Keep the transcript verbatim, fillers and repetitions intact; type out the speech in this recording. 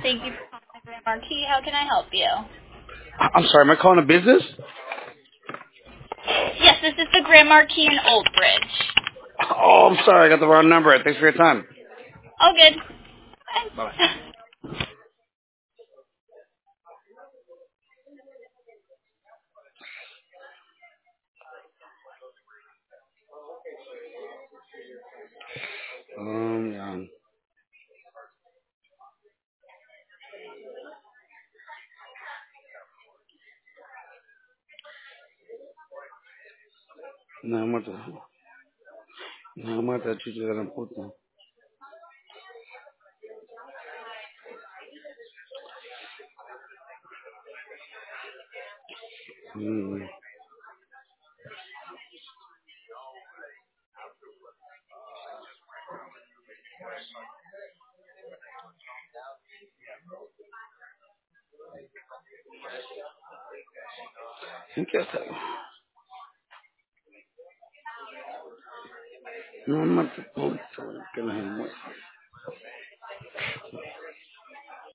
Thank you for calling the Grand Marquis. How can I help you? I- I'm sorry, am I calling a business? Yes, this is the Grand Marquis in Old Bridge. Oh, I'm sorry, I got the wrong number. Thanks for your time. Oh, good. Bye. Um, yeah. Nada más te, nada más te chucho de la puta. Mm. ¿En qué está? Nada más te puta, que la gente.